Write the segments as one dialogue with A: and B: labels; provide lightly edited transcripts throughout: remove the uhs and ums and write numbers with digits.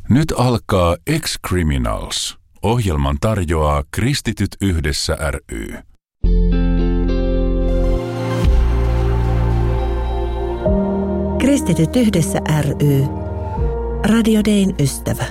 A: Nyt alkaa Ex-Criminals. Ohjelman tarjoaa Kristityt yhdessä ry.
B: Kristityt yhdessä ry. Radio Dayn ystävä.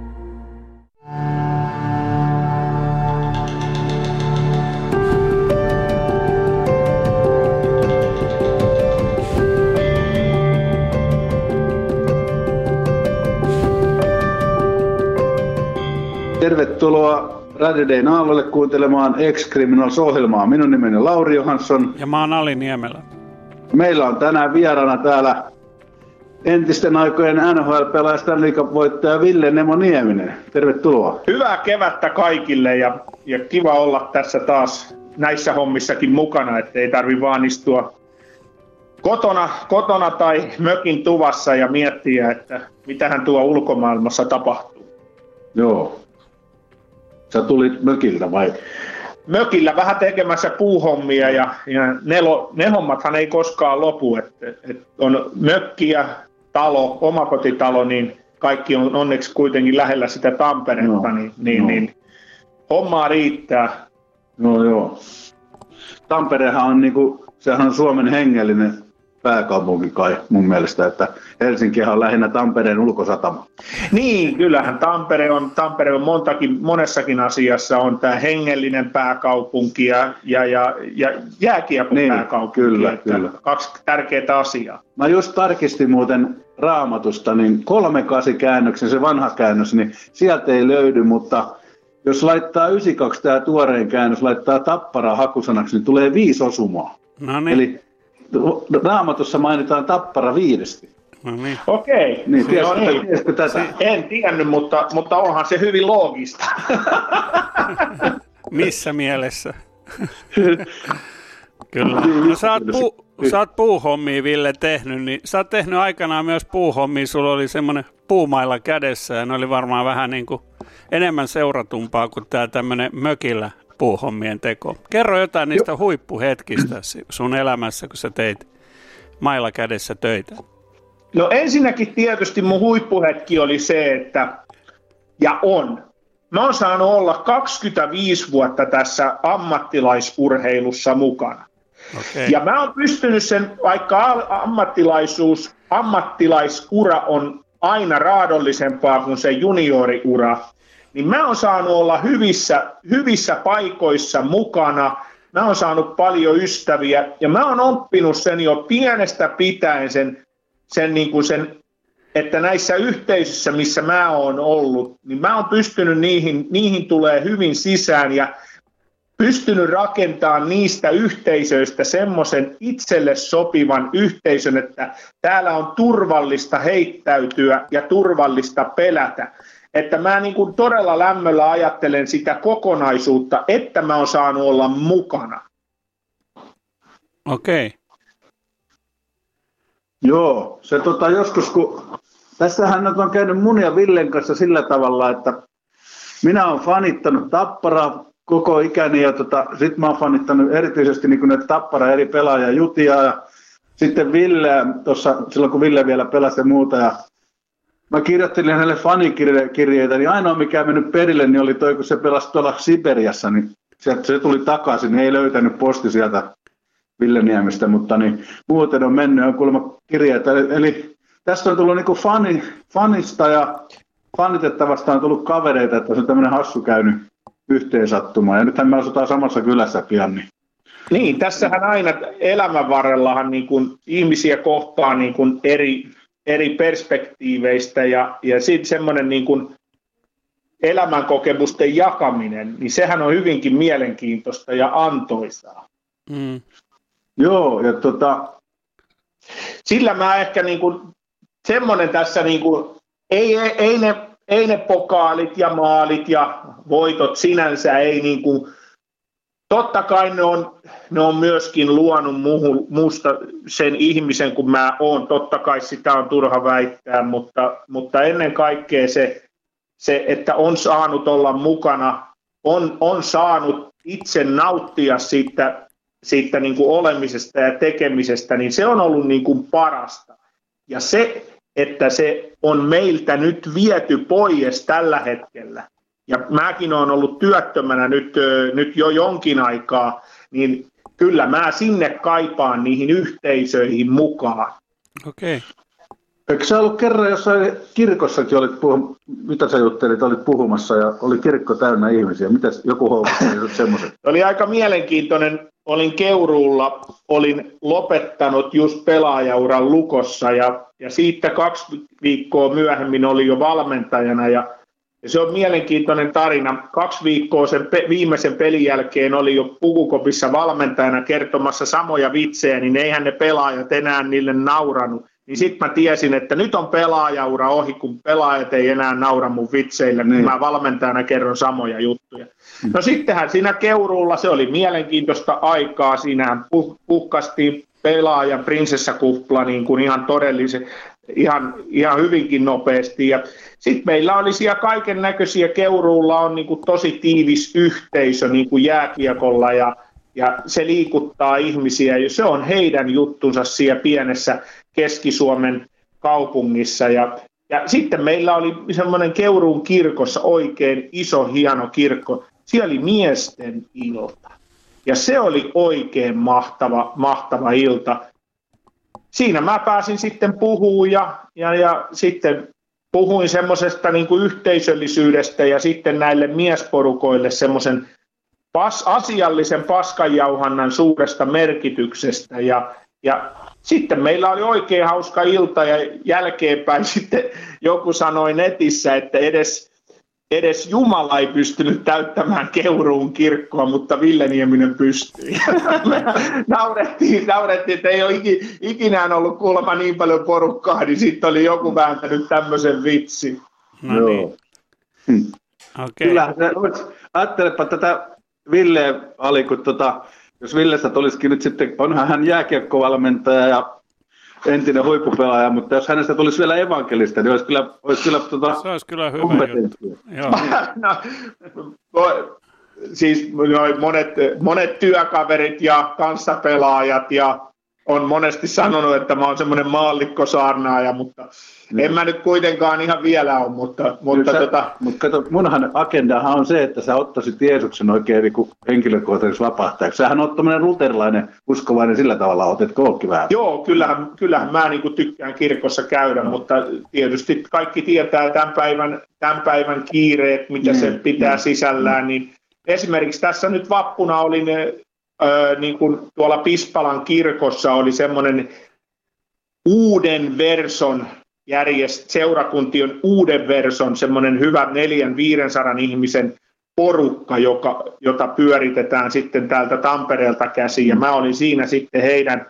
C: Tervetuloa Radio Dayn aallolle kuuntelemaan Ex-Criminals-ohjelmaa. Minun nimeni on Lauri Johansson.
D: Ja mä oon Ali Niemelä.
C: Meillä on tänään vieraana täällä entisten aikojen NHL-pelaaja Stanley Cup-voittaja Ville Nemo Nieminen. Tervetuloa.
E: Hyvää kevättä kaikille ja kiva olla tässä taas näissä hommissakin mukana, ettei tarvi vaan istua kotona tai mökin tuvassa ja miettiä, että mitähän tuo ulkomaailmassa tapahtuu.
C: Joo. Sä tulit mökiltä vai?
E: Mökillä vähän tekemässä puuhommia ja ne hommathan ei koskaan lopu. Et on mökki ja talo, omakotitalo, niin kaikki on onneksi kuitenkin lähellä sitä Tamperetta, niin hommaa riittää.
C: No joo. Tamperehan on sehän on Suomen hengellinen pääkaupunki kai mun mielestä, että Helsinkihän on lähinnä Tampereen ulkosatama.
E: Niin, kyllähän Tampere on monessakin asiassa on tämä hengellinen pääkaupunki ja jääkiekon pääkaupunki.
C: Kyllä.
E: Kaksi tärkeää asiaa.
C: Mä just tarkistin muuten Raamatusta, niin 38 käännöksen, se vanha käännös, niin sieltä ei löydy, mutta jos laittaa 92 tämä tuorein käännös, laittaa Tappara hakusanaksi, niin tulee 5 osumaa.
D: No niin.
C: Eli Raamatussa mainitaan Tappara 5.
D: No niin.
E: Okei.
C: Niin, tiesitkö tätä?
E: En tiennyt, mutta onhan se hyvin loogista.
D: Missä mielessä? Kyllä. No sä oot puuhommia, Ville, tehnyt, niin sä oot tehnyt aikanaan myös puuhommia. Sulla oli semmoinen puumailla kädessä ja ne oli varmaan vähän niin kuin enemmän seuratumpaa kuin tää tämmöinen mökillä puuhommien teko. Kerro jotain niistä huippuhetkistä sun elämässä, kun sä teit mailla kädessä töitä.
E: No ensinnäkin tietysti mun huippuhetki oli se, että, mä oon saanut olla 25 vuotta tässä ammattilaisurheilussa mukana.
D: Okay.
E: Ja mä oon pystynyt sen, vaikka ammattilaisura on aina raadollisempaa kuin se junioriura, niin mä oon saanut olla hyvissä paikoissa mukana, mä oon saanut paljon ystäviä ja mä oon oppinut sen jo pienestä pitäen sen, että näissä yhteisöissä, missä mä oon ollut, niin mä oon pystynyt niihin tulee hyvin sisään ja pystynyt rakentamaan niistä yhteisöistä semmoisen itselle sopivan yhteisön, että täällä on turvallista heittäytyä ja turvallista pelätä. Että mä todella lämmöllä ajattelen sitä kokonaisuutta, että mä oon saanut olla mukana.
D: Okei. Okay.
C: Joo, se joskus kun tässähän on käynyt mun ja Villen kanssa sillä tavalla, että minä oon fanittanut Tapparaa koko ikäni ja sit mä oon fanittanut erityisesti näitä Tappara eri pelaajia Jutia ja sitten Villeä tuossa silloin kun Ville vielä pelasi ja muuta ja mä kirjoittelin hänelle fanikirjeitä, niin ainoa mikä mennyt perille niin oli toi, kun se pelasi tuolla Siberiassa, niin se tuli takaisin, niin ei löytänyt posti sieltä Ville Niemestä, mutta niin muuten on mennyt on kuulemma kirjeitä. Eli tästä on tullut fanista ja fanitettavasta on tullut kavereita, että se on tämmöinen hassu käynyt yhteensattuma. Ja nythän me asutaan samassa kylässä pian.
E: Niin, tässähän aina elämän varrellahan ihmisiä kohtaa eri perspektiiveistä ja sitten semmoinen elämänkokemusten jakaminen, niin sehän on hyvinkin mielenkiintoista ja antoisaa.
D: Mm.
C: Joo, ja
E: sillä mä ehkä semmoinen tässä ei ne pokaalit ja maalit ja voitot sinänsä ei totta kai ne on myöskin luonut musta sen ihmisen, kun mä oon. Totta kai sitä on turha väittää, mutta ennen kaikkea se, että on saanut olla mukana, on saanut itse nauttia siitä olemisesta ja tekemisestä, niin se on ollut parasta. Ja se että se on meiltä nyt viety pois tällä hetkellä. Ja mäkin olen ollut työttömänä nyt jo jonkin aikaa, niin kyllä mä sinne kaipaan niihin yhteisöihin mukaan.
D: Okei.
C: Eikö sä ollut kerran jossain kirkossakin, mitä sä juttelit, olit puhumassa ja oli kirkko täynnä ihmisiä? Mitäs joku houkutteli semmoiset?
E: Oli aika mielenkiintoinen. Olin Keuruulla, olin lopettanut just pelaajauran Lukossa ja siitä 2 viikkoa myöhemmin oli jo valmentajana ja se on mielenkiintoinen tarina. 2 viikkoa sen viimeisen pelin jälkeen oli jo pukukopissa valmentajana kertomassa samoja vitsejä, niin eihän ne pelaajat enää niille nauranut. Niin sitten mä tiesin, että nyt on pelaajaura ohi, kun pelaajat ei enää naura mun vitseille, kun mä valmentajana kerron samoja juttuja. No sittenhän siinä Keuruulla se oli mielenkiintoista aikaa. Siinähän puhkastiin pelaajan prinsessakupla niin kuin ihan todellisen, ihan hyvinkin nopeasti. Ja sitten meillä oli siellä kaiken näköisiä. Keuruulla on niin kuin tosi tiivis yhteisö niin kuin jääkiekolla ja se liikuttaa ihmisiä. Ja se on heidän juttunsa siellä pienessä Keski-Suomen kaupungissa. Ja sitten meillä oli semmoinen Keuruun kirkossa oikein iso, hieno kirkko. Siellä oli miesten ilta. Ja se oli oikein mahtava ilta. Siinä mä pääsin sitten puhumaan ja sitten puhuin semmoisesta niin kuin yhteisöllisyydestä ja sitten näille miesporukoille semmoisen asiallisen paskanjauhannan suuresta merkityksestä. Ja sitten meillä oli oikein hauska ilta ja jälkeenpäin sitten joku sanoi netissä, että edes Jumala ei pystynyt täyttämään Keuruun kirkkoa, mutta Ville Nieminen pystyi. Naurettiin, että ei ole ikinä ollut kuulemma niin paljon porukkaa, niin sitten oli joku vääntänyt tämmöisen vitsin.
D: No niin. Okay.
C: Kyllä, ajattelepa tätä Ville Ali, kun jos Villestä tulisikin nyt sitten, onhan hän jääkiekkovalmentaja ja entinen huippupelaaja, mutta jos hänestä tulisi vielä evankelista, niin olisi kyllä
D: se olisi kyllä hyvä juttu.
E: Siis monet työkaverit ja kanssapelaajat ja on monesti sanonut, että mä oon semmoinen maallikkosaarnaaja, mutta en mä nyt kuitenkaan ihan vielä ole. Mutta
C: kato, munhan agendahan on se, että sä ottaisit Jeesuksen oikein niin henkilökohtaisesti vapahtajaksi. Sähän on tämmöinen luterilainen uskovainen sillä tavalla, otetko ootkin vähän?
E: Joo, kyllähän mä niin kuin tykkään kirkossa käydä, mutta tietysti kaikki tietää tämän päivän kiireet, mitä se pitää sisällään. Niin esimerkiksi tässä nyt vappuna oli niin kuin tuolla Pispalan kirkossa oli semmoinen uuden verson seurakuntien uuden verson, semmoinen hyvä 400-500 ihmisen porukka, jota pyöritetään sitten täältä Tampereelta käsin. Ja mä olin siinä sitten heidän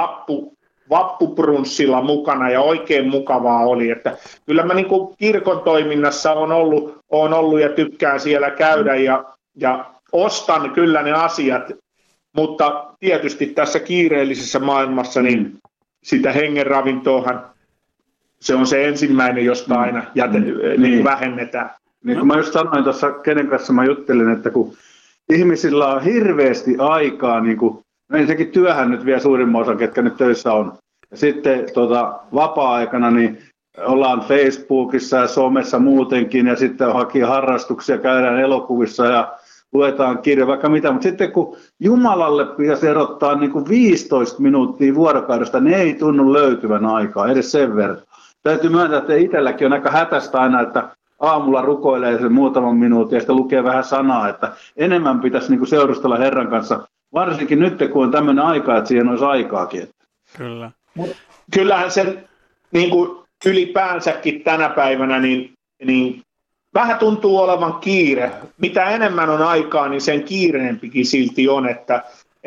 E: vappuprunssilla mukana ja oikein mukavaa oli. Että kyllä mä niin kuin kirkon toiminnassa on ollut ja tykkään siellä käydä ja ostan kyllä ne asiat. Mutta tietysti tässä kiireellisessä maailmassa niin sitä hengenravintoahan se on se ensimmäinen, josta aina niin vähennetään.
C: Niin kuin mä just sanoin tuossa, kenen kanssa mä juttelin, että kun ihmisillä on hirveästi aikaa, niin kuin, no ensinnäkin työhän nyt vielä suurimman osan, ketkä nyt töissä on. Ja sitten vapaa-aikana niin ollaan Facebookissa ja somessa muutenkin ja sitten hakee harrastuksia, käydään elokuvissa ja luetaan kirja, vaikka mitä, mutta sitten kun Jumalalle pitäisi erottaa niin kuin 15 minuuttia vuorokaudesta, niin ei tunnu löytyvän aikaa, edes sen verran. Täytyy myöntää, että itselläkin on aika hätäistä aina, että aamulla rukoilee sen muutaman minuutin ja sitten lukee vähän sanaa, että enemmän pitäisi niin kuin seurustella Herran kanssa, varsinkin nyt, kun on tämmöinen aika, että siihen olisi aikaakin.
D: Kyllä.
E: Kyllähän sen niin kuin ylipäänsäkin tänä päivänä, niin vähän tuntuu olevan kiire. Mitä enemmän on aikaa, niin sen kiireempikin silti on. Että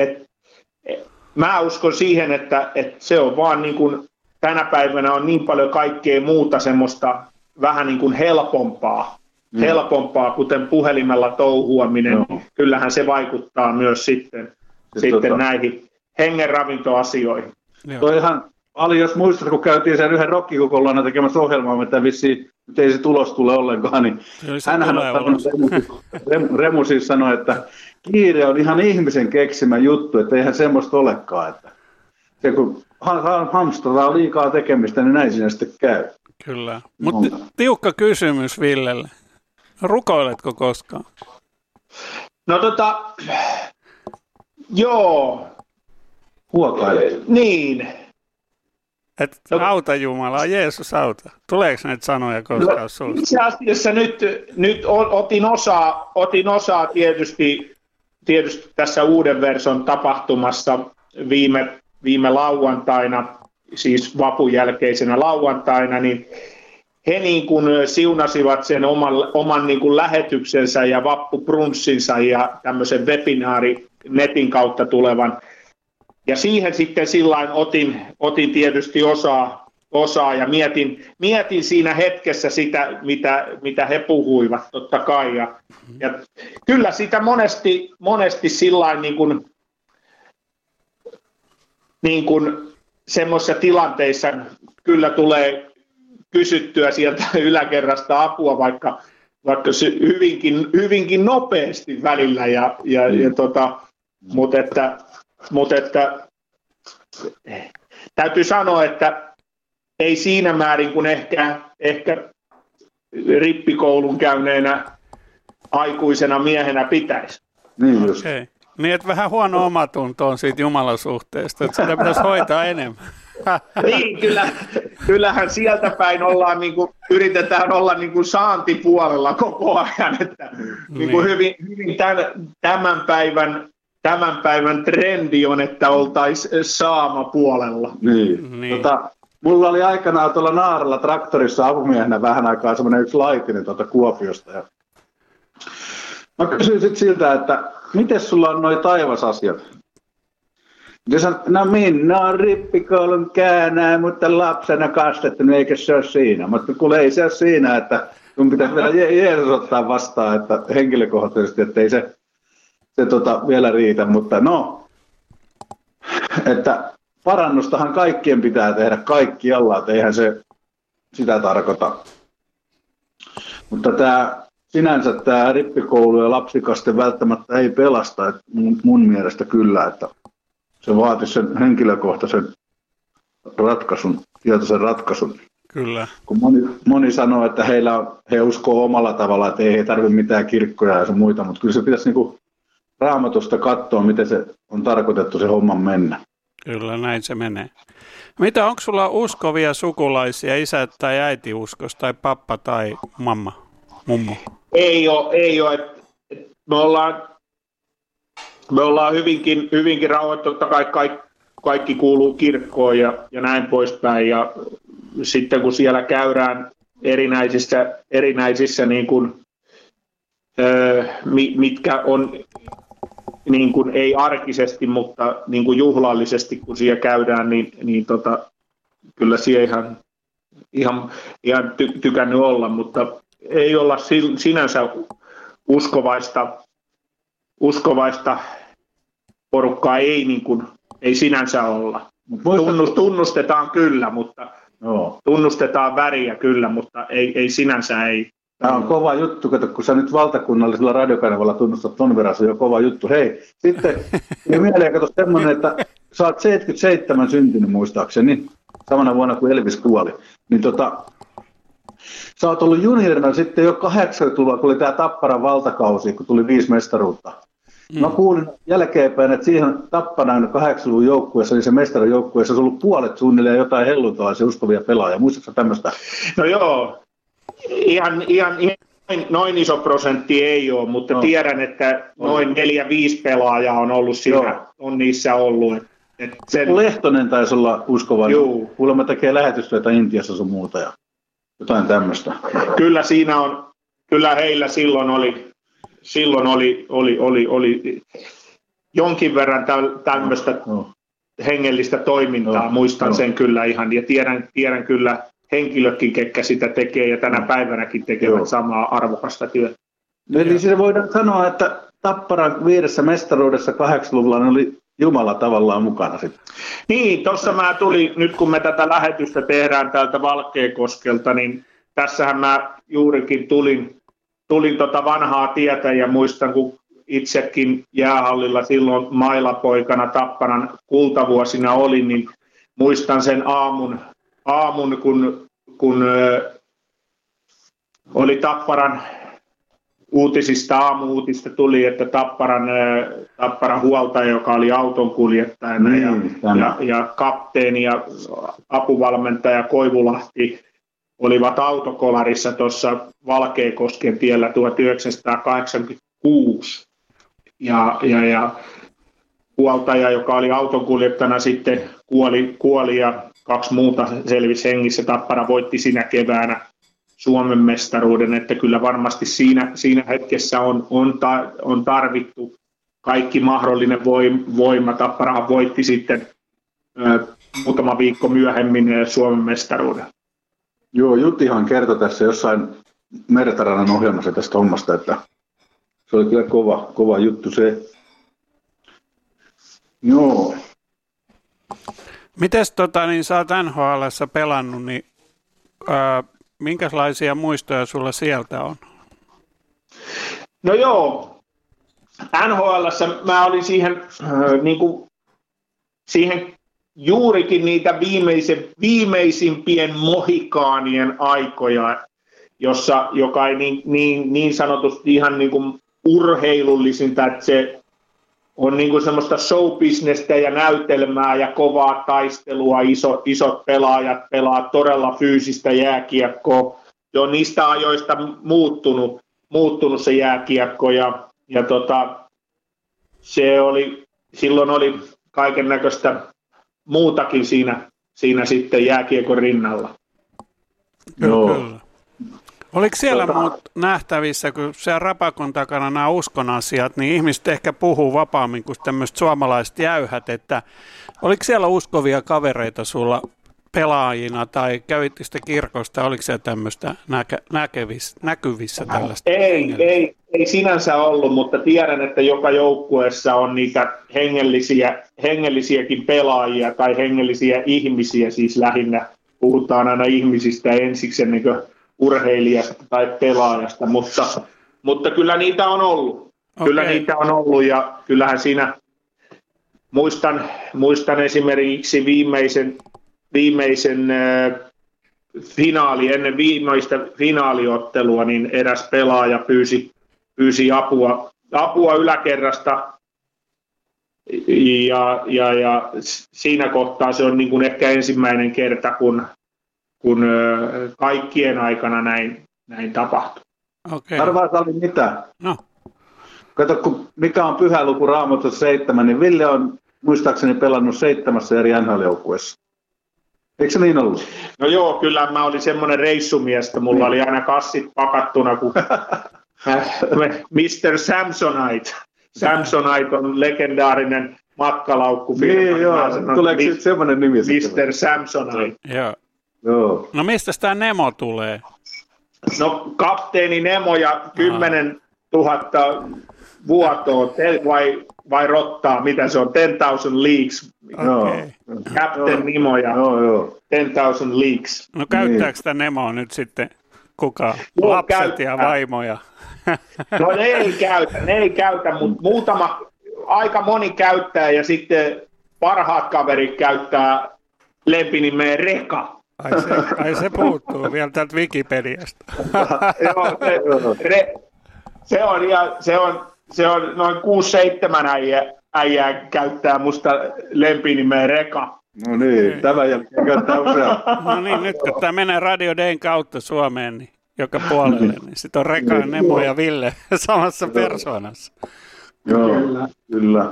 E: mä uskon siihen, että se on vaan niin kuin tänä päivänä on niin paljon kaikkea muuta semmoista vähän niin kuin helpompaa, kuten puhelimella touhuaminen. No. Kyllähän se vaikuttaa myös sitten näihin hengenravintoasioihin.
C: Toihan Ali, jos muistat, kun käytiin sen yhden rokkikokollana tekemässä ohjelmaa, mitä vissiin nyt ei se tulos tule ollenkaan, niin hänhän Remu siis sanoi, että kiire on ihan ihmisen keksimä juttu, että eihän semmoista olekaan. Että se kun hamstrataan liikaa tekemistä, niin näin siinä sitten käy.
D: Kyllä. Mutta tiukka kysymys Villelle. Rukoiletko koskaan?
E: No joo.
C: Huokailet.
E: Niin.
D: Et auta Jumalaa, Jeesus auta. Tuleeko näitä sanoja koskaan suusta?
E: Itse asiassa nyt otin osaa tietysti tässä uuden version tapahtumassa viime lauantaina, siis vapun jälkeisenä lauantaina, niin he niin kuin siunasivat sen oman niin kuin lähetyksensä ja vappuprunssinsa ja tämmöisen webinaari netin kautta tulevan. Ja siihen sitten sillain otin tietysti osaa ja mietin siinä hetkessä sitä, mitä he puhuivat totta kai. Ja kyllä sitä monesti sillain niin kuin semmoisissa tilanteissa kyllä tulee kysyttyä sieltä yläkerrasta apua, vaikka hyvinkin nopeasti välillä, mutta täytyy sanoa, että ei siinä määrin kuin ehkä rippikoulun käyneenä aikuisena miehenä pitäisi.
C: Niin just.
D: Okay. Niin, että vähän huono omatunto on siitä Jumalasuhteesta, että sitä pitäisi hoitaa enemmän.
E: Niin, kyllähän sieltä päin ollaan, yritetään olla saantipuolella koko ajan, että hyvin tämän päivän trendi on, että oltaisiin saamapuolella.
C: Niin. Mulla oli aikanaan tuolla Naaralla traktorissa apumiehenä vähän aikaa semmoinen yksi laitinen Kuopiosta. Ja mä kysyin sitten siltä, että miten sulla on noi taivasasiat? Ja sanoin, no minä on rippikoulun käänää, mutta lapsena kastettu, niin eikä se ole siinä. Mutta kuule ei se ole siinä, että sun pitäisi vielä Jeesus ottaa vastaan, että henkilökohtaisesti, että ei se vielä riitä. Mutta no, että parannustahan kaikkien pitää tehdä kaikkialla, että eihän se sitä tarkoita. Mutta sinänsä tämä rippikoulu ja lapsikaste välttämättä ei pelasta, että mun mielestä kyllä, että se vaatisi sen henkilökohtaisen ratkaisun, tietoisen ratkaisun.
D: Kyllä.
C: Kun moni sanoo, että he uskoo omalla tavalla, että ei tarvitse mitään kirkkoja ja muita, mutta kyllä se pitäisi Raamatusta katsoa, miten se on tarkoitettu se homman mennä.
D: Kyllä, näin se menee. Mitä, onko sulla uskovia sukulaisia, isä tai äiti uskos, tai pappa tai mamma, mummo?
E: Ei ole. Me ollaan hyvinkin rauhoittu, totta kai kaikki kuuluu kirkkoon ja näin poispäin. Ja sitten kun siellä käydään erinäisissä niin kuin, mitkä on niin kuin, ei arkisesti, mutta niin kuin juhlallisesti, kun siellä käydään, niin kyllä siellä ihan tykännyt olla, mutta ei olla sinänsä uskovaista porukkaa ei sinänsä olla. Tunnustetaan kyllä, mutta tunnustetaan väriä kyllä, mutta ei sinänsä ei.
C: Tämä on kova juttu, kun sä nyt valtakunnallisella radiokanavalla tunnustat ton verran, se on jo kova juttu. Hei, sitten mieleen kato semmoinen, että sä oot 77 syntynyt muistaakseni, samana vuonna kuin Elvis kuoli. Niin sä oot ollut juniorina sitten jo 80-luvulla, kun oli tämä Tapparan valtakausi, kun tuli 5 mestaruutta. Mä kuulin jälkeenpäin, että siihen Tapparan 80-luvun joukkueessa, eli se mestarin joukkueessa, olisi ollut puolet suunnilleen jotain helluntalaisia uskovia pelaajia. Muistatko tämmöistä?
E: No joo, ihan noin iso prosentti ei ole, mutta tiedän, että noin 4-5 pelaajaa on ollut siinä, on niissä ollut.
C: Lehtonen taisi olla uskovainen. Kuulemma tekee lähetystyötä Intiassa sun muuta ja jotain tämmöistä.
E: Kyllä siinä on, kyllä heillä silloin oli jonkin verran tämmöistä hengellistä toimintaa, muistan sen kyllä ihan, ja tiedän kyllä henkilökin, ketkä sitä tekee, ja tänä päivänäkin tekevät samaa arvokasta työtä.
C: Eli siis voidaan sanoa, että Tapparan 5 mestaruudessa 80-luvulla ne oli Jumala tavallaan mukana sitten.
E: Niin, tuossa mä tulin, nyt kun me tätä lähetystä tehdään täältä Valkeakoskelta, niin tässähän mä juurikin tulin vanhaa tietä ja muistan, kun itsekin jäähallilla silloin mailapoikana Tapparan kultavuosina olin, niin muistan sen aamun kun oli Tapparan aamu-uutista tuli, että Tapparan huoltaja, joka oli autonkuljettajana ja kapteeni ja apuvalmentaja Koivulahti olivat autokolarissa tuossa Valkeakosken tiellä 1986. Ja huoltaja, joka oli autonkuljettajana, sitten kuoli ja 2 muuta selvisi hengissä. Tappara voitti sinä keväänä Suomen mestaruuden, että kyllä varmasti siinä hetkessä on tarvittu kaikki mahdollinen voima. Tapparahan voitti sitten muutama viikko myöhemmin Suomen mestaruuden.
C: Joo, Jutihan kertoi tässä jossain Mertarannan ohjelmassa tästä hommasta, että se oli kyllä kova juttu se. Joo.
D: Mites niin sä oot NHL:ssä pelannut, niin minkälaisia muistoja sulla sieltä on?
E: No joo, NHL:ssä mä olin siihen juurikin niitä viimeisimpien mohikaanien aikoja, joka ei niin sanotusti ihan niin kuin urheilullisinta, että se on niin kuin semmoista showbisnestä ja näytelmää ja kovaa taistelua, isot pelaajat pelaa todella fyysistä jääkiekkoa. Jo niistä ajoista muuttunut se jääkiekko ja silloin oli kaiken näköistä muutakin siinä sitten jääkiekon rinnalla.
D: Joo. Oliko siellä muut nähtävissä, kun siellä Rapakon takana nämä uskon asiat, niin ihmiset ehkä puhuu vapaammin kuin tämmöiset suomalaiset jäyhät, että oliko siellä uskovia kavereita sulla pelaajina tai kävitte sitä kirkosta, oliko siellä tämmöistä näkyvissä tällaista?
E: Ei sinänsä ollut, mutta tiedän, että joka joukkueessa on niitä hengellisiäkin pelaajia tai hengellisiä ihmisiä, siis lähinnä puhutaan aina ihmisistä ensiksi ennen kuin urheilijasta tai pelaajasta, mutta kyllä niitä on ollut. Okay. Kyllä niitä on ollut ja kyllähän siinä muistan esimerkiksi viimeisen ennen viimeistä finaaliottelua, niin eräs pelaaja pyysi apua yläkerrasta ja siinä kohtaa se on niin kuin ehkä ensimmäinen kerta, kun kaikkien aikana näin tapahtui.
D: Okay.
C: Arvaat oli mitä?
D: No.
C: Kato, mikä on pyhä luku Raamatussa 7, niin Ville on muistaakseni pelannut 7 eri NHL-joukkueessa. Eikö se niin ollut?
E: No joo, kyllä mä olin semmoinen reissumies, että mulla oli aina kassit pakattuna, kun Mr. Samsonite. Samsonite on legendaarinen matkalaukkufirma.
C: Niin joo, tuleeko nyt semmoinen nimi?
E: Mr. Samsonite.
C: Joo.
D: No mistä tämä Nemo tulee?
E: No kapteeni Nemo ja 10 000 vuotoa vai rottaa, mitä se on, 10,000 leagues.
D: Okay.
E: Captain Nemo ja 10,000 leagues.
D: No käyttääkö sitä Nemoa nyt sitten kuka? Lapset ja vaimoja?
E: No ne ei käytä, mutta aika moni käyttää ja sitten parhaat kaverit käyttää lempinimeen Reka.
D: Ai se puuttuu vielä täältä Wikipediasta.
E: Se on noin 6-7 äijää käyttää musta lempinimeä Reka.
C: No niin, tämän jälkeen käyttää usein.
D: No niin, nyt kun tämä menee Radio Dayn kautta Suomeen, niin joka puolelle, niin sitten on Reka, Nemo ja Ville samassa persoonassa.
C: Joo, kyllä.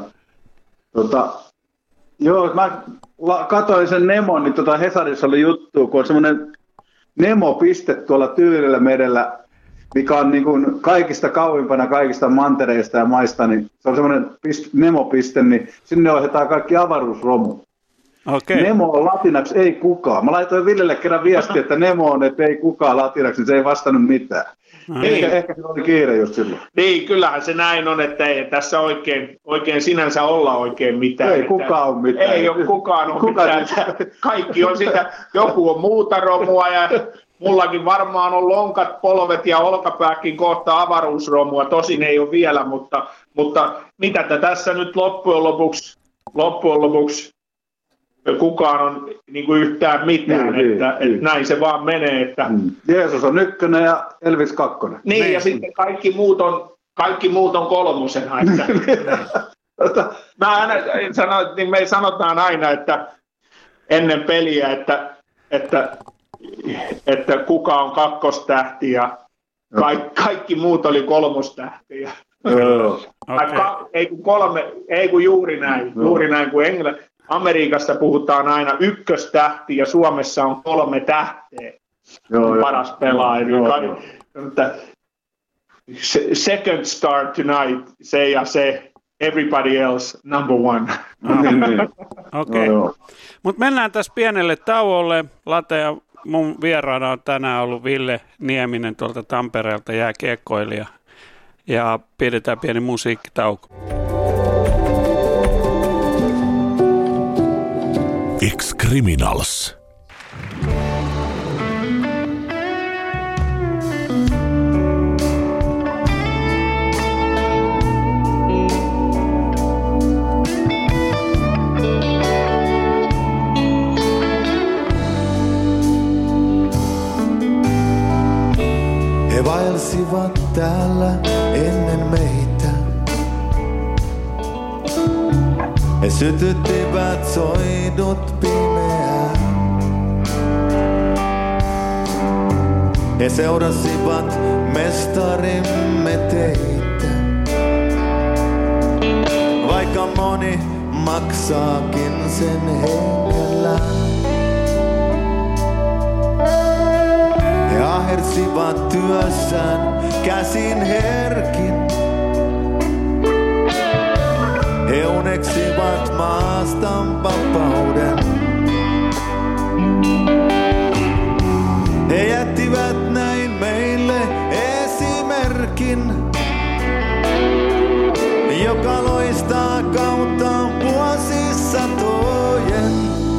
C: Joo, mä katsoin sen Nemon, niin Hesarissa oli juttu, kun on semmoinen Nemo-piste tuolla Tyynellä merellä, mikä on niin kuin kaikista kauimpana kaikista mantereista ja maista, niin se on semmoinen Nemo-piste, niin sinne ohjataan kaikki avaruusromu.
D: Okay.
C: Nemo on latinaksi ei kukaan. Mä laitoin Villelle kerran viestiä, että Nemo on, että ei kukaan latinaksi, niin se ei vastannut mitään. Ehkä se oli kiire just silloin.
E: Niin, kyllähän se näin on, että ei tässä oikein sinänsä olla oikein mitään.
C: Ei kukaan ole mitään.
E: Ei ole kukaan ole mitään. Kaikki on sitä, joku on muuta romua ja mullakin varmaan on lonkat, polvet ja olkapääkin kohta avaruusromua. Tosin ei ole vielä, mutta mitä tässä nyt loppujen lopuksi kukaan on niin kuin yhtään mitään, että näin se vaan menee. Että...
C: Jeesus on 1 ja Elvis 2.
E: Niin, ja sitten kaikki muut on 3. Että... me sanotaan aina, että ennen peliä, että kuka on 2. tähti ja kaikki muut oli 3. tähti. Ei kun juuri näin, kun Amerikassa puhutaan aina 1. tähti ja Suomessa on 3 tähteä. Paras pelaaja. Second star tonight, se ja se, everybody else, number 1.
D: Okei. Mutta mennään tässä pienelle tauolle. Late ja mun vieraana on tänään ollut Ville Nieminen tuolta Tampereelta, jääkiekkoilija. Ja pidetään pieni musiikkitauko.
A: Ex-Criminals.
F: He vaelsivat täällä ennen meitä. He sytyttivät soidut pimeään. He seurasivat mestarimme teitä. Vaikka moni maksaakin sen hengellään. He ahersivat työssään käsin herkin. He uneksivat maastan vapauden. He jättivät näin meille esimerkin, joka loistaa kautta vuosisatojen.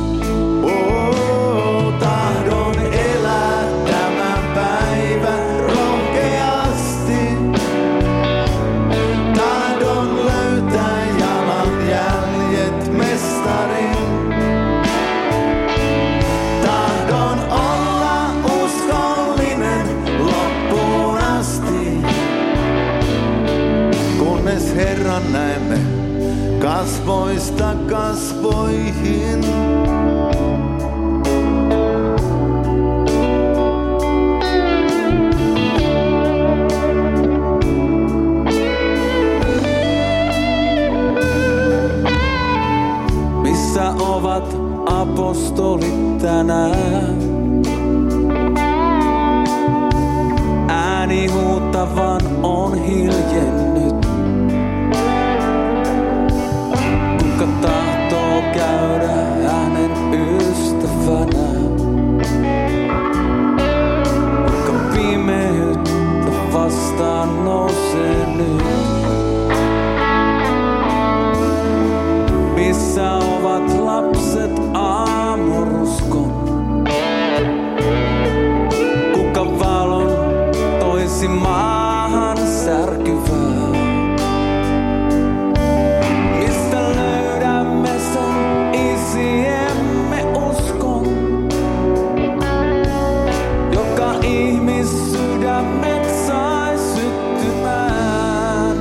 F: Tahdon elää tämän päivän rohkeasti. Tahdon löytää jalanjäljet mestarin. Tahdon olla uskollinen loppuun asti. Kunnes Herran näemme kasvoista kasvoihin. Missä ovat apostolit tänään? Ääni huutavan on hiljennyt. Kuka tahtoo käydä hänen ystävänä? Kuka pimeyttä vastaan nousee nyt? Missä ovat lapset aamuruskon? Kuka valon toisi maahan särkyvää? Mistä löydämme sen isiemme uskon, joka ihmissydämet sai syttymään?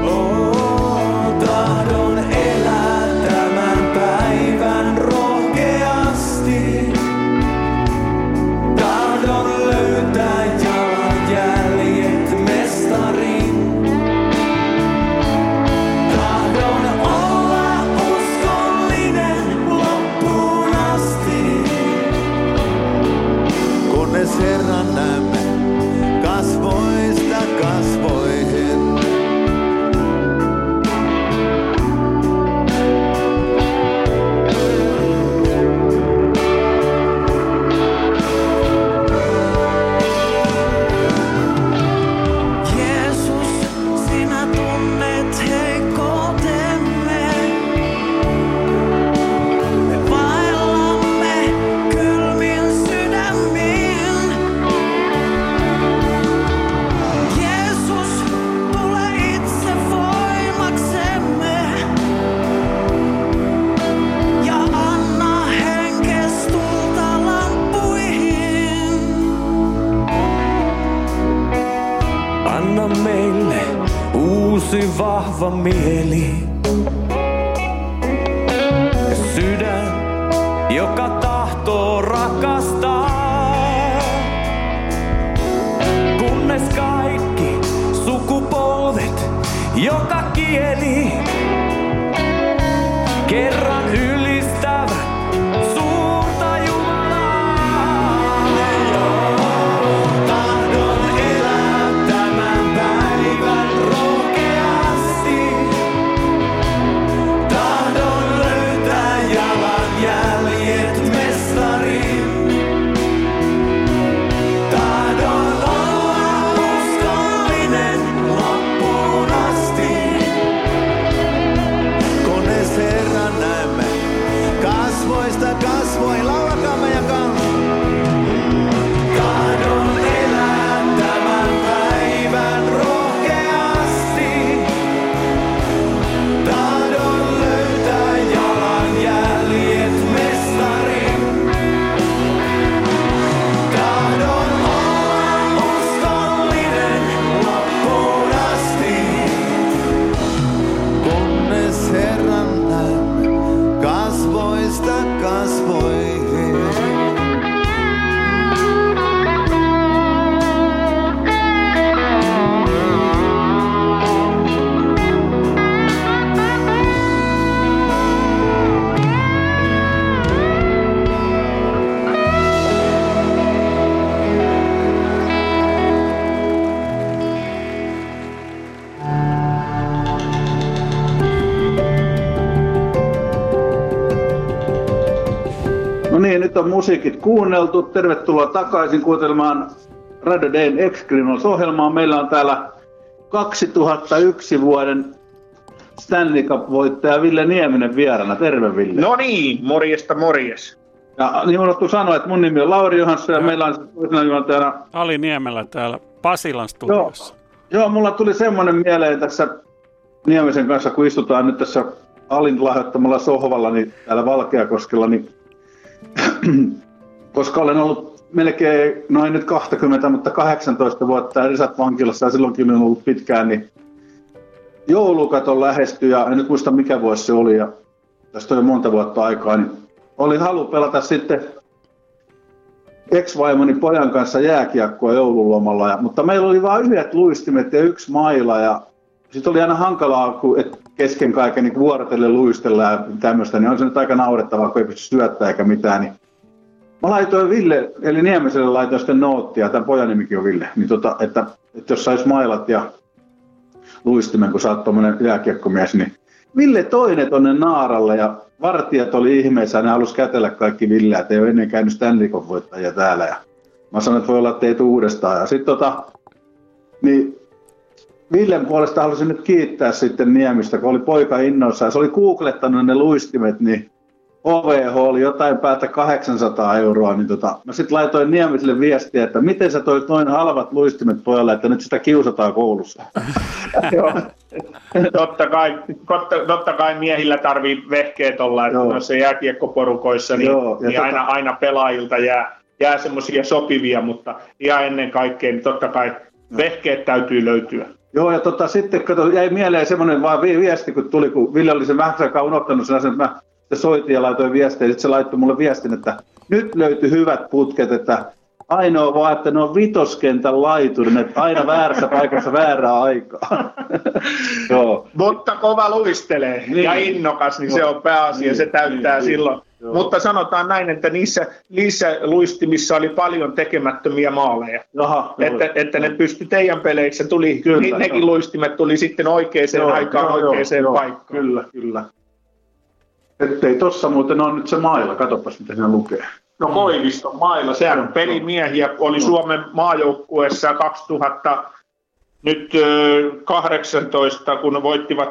F: Tahdon elää tämän päivän rohkeasti. Tahdon löytää jalanjäljet mestarin. Anna meille uusi vahva mieli. Ja sydän, joka tahtoo rakastaa. Kunnes kaikki sukupolvet, joka kieli kerran ylistävät suurta Jumalaa. Tahdon elää tämän päivän rohkeasti. Tahdon löytää jalanjäljet mestariin. Tahdon olla uskollinen loppuun asti. Kunnes Herran näemme kasvoista kasvoin, lauakaamme ja tahdon elää tämän päivän rohkeasti. Tahdon löytää jalanjäljet mestariin. Tahdon olla uskollinen loppuun asti. Kunnes Herran näemme kasvoista kasvoihin.
C: No niin, nyt on musiikit kuunneltu. Tervetuloa takaisin kuuntelemaan Radio Dayn X-Criminals-ohjelmaa. Meillä on täällä 2001 vuoden Stanley Cup-voittaja Ville Nieminen vieraana. Terve, Ville.
E: No niin, morjesta morjes.
C: Ja niin unohtuu sanoa, että mun nimi on Lauri Johansson ja meillä on toisena juontajana
D: Ali Niemelä täällä Pasilan studiossa.
C: Joo, mulla tuli semmoinen mieleen tässä Niemisen kanssa, kun istutaan nyt tässä Alin lahjoittamalla sohvalla niin täällä Valkeakoskella, niin koska olen ollut melkein noin nyt 20, mutta 18 vuotta Risat vankilassa ja silloinkin olen ollut pitkään, niin joulukaton lähestyi ja en nyt muista mikä vuosi se oli ja tästä on jo monta vuotta aikaa, niin oli halu pelata sitten ex-vaimoni pojan kanssa jääkiekkoa joululomalla, mutta meillä oli vain yhdet luistimet ja yksi maila ja sitten oli aina hankalaa, kun kesken kaiken niin vuorotellen luistella ja tämmöistä, niin on se nyt aika naurettavaa, kun ei pysty syöttää eikä mitään. Niin mä laitoin Ville, eli Niemiselle laitoin sitten noottia, tämän pojan nimikin on Ville, niin että jos sais mailat ja luistimen, kun sä oot tommonen jääkiekkomies, niin Ville toinen tonne Naaralle ja vartijat oli ihmeessä ja ne halus kätellä kaikki Villeä, että ei ole ennen käynyt Stanley Cup-voittajia täällä. Ja mä sanoin, että voi olla, että ei tule uudestaan. Ja sitten niin Villen puolesta halusin nyt kiittää sitten Niemistä, kun oli poika innoissaan. Se oli googlettanut ne luistimet, niin OVH oli jotain päätä 800 €, niin mä sitten laitoin Niemiselle viestiä, että miten sä toit noin halvat luistimet pojalle, että nyt sitä kiusataan koulussa.
E: Joo. Totta kai miehillä tarvii vehkeet olla, että noissa jääkiekkoporukoissa niin aina pelaajilta jää semmoisia sopivia, mutta ihan ennen kaikkea niin totta kai vehkeet täytyy löytyä.
C: Joo, ja sitten jäi mieleen semmoinen vaan viesti, kun tuli, kun Ville oli sen vähän aikaa unohtanut sen asian, että mä soitin ja laitoin viestiä, ja sitten se laittoi mulle viestin, että nyt löytyi hyvät putket, että ainoa vaan, että ne on vitoskentän laiturin, että aina väärässä paikassa väärää aikaa. Joo.
E: Mutta kova luistelee ja innokas, niin se on pääasia, se täyttää silloin. Joo. Mutta sanotaan näin, että niissä luistimissa oli paljon tekemättömiä maaleja.
C: Jaha,
E: että ne pystyi teidän peleissä, nekin luistimet tuli sitten oikeaan aikaan oikeaan paikkaan.
C: Kyllä. Ettei tossa muuten on nyt se maila, katsopas mitä siinä lukee.
E: No Koiviston maila, sehän on pelimiehiä, oli Suomen maajoukkueessa 2018, kun voittivat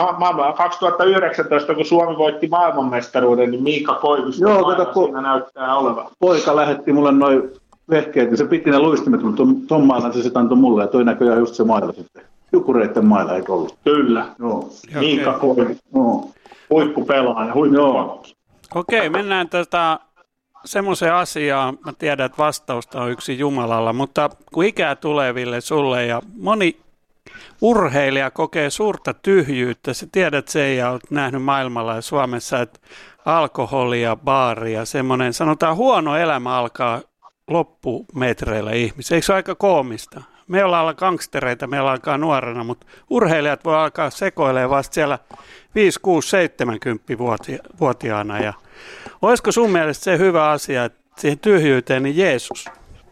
E: 2019, kun Suomi voitti maailmanmestaruuden, niin Miika Koiviston maila siinä näyttää olevan.
C: Poika lähetti mulle noin vehkeet, niin se piti ne luistimet, mutta ton mailan se sitten antoi mulle, ja toi näköjään just se maila sitten. Jukureitten maila eikö ollut?
E: Kyllä, Miika Koiviston. Huippupelaaja, huippupelaaja.
D: Okei, mennään tästä semmoiseen asiaan, mä tiedän, että vastausta on yksi Jumalalla, mutta kun ikää tulee Ville sulle ja moni urheilija kokee suurta tyhjyyttä, sä tiedät sen ja olet nähnyt maailmalla ja Suomessa, että alkoholia, baaria, semmoinen sanotaan huono elämä alkaa loppumetreillä ihmisiä. Eikö se ole aika koomista? Me ollaan alla gangstereita, meillä alkaa nuorena, mutta urheilijat voi alkaa sekoilemaan vasta siellä 5, 6, 70-vuotiaana. Ja olisiko sun mielestä se hyvä asia, että siihen tyhjyyteen niin Jeesus?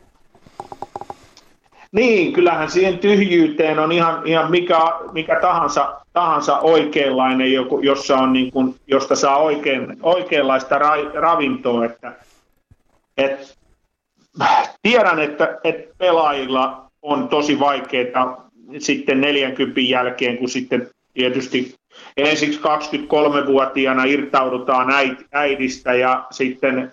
E: Niin, kyllähän siihen tyhjyyteen on ihan mikä tahansa oikeanlainen, jossa on niin kuin, josta saa oikeanlaista ravintoa. Tiedän, että pelaajilla on tosi vaikeaa sitten 40 jälkeen, kun sitten tietysti ensiksi 23-vuotiaana irtaudutaan äidistä ja sitten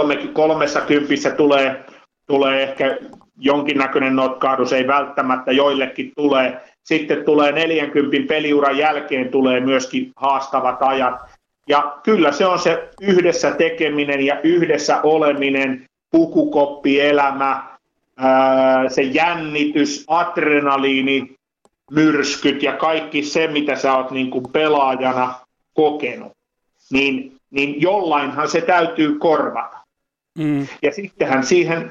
E: 30 tulee ehkä jonkinnäköinen notkahdus, ei välttämättä joillekin tulee. Sitten tulee 40 peliuran jälkeen tulee myöskin haastavat ajat. Ja kyllä se on se yhdessä tekeminen ja yhdessä oleminen, pukukoppielämä, se jännitys, adrenaliini, myrskyt ja kaikki se, mitä sä oot niin kuin pelaajana kokenut, niin jollainhan se täytyy korvata. Ja sittenhän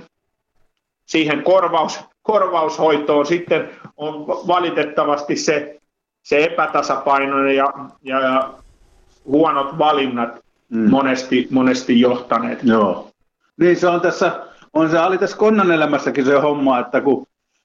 E: siihen korvaushoitoon sitten on valitettavasti se epätasapainoinen ja huonot valinnat monesti johtaneet.
C: Joo. Niin se on oli tässä Konnan elämässäkin se homma, että kun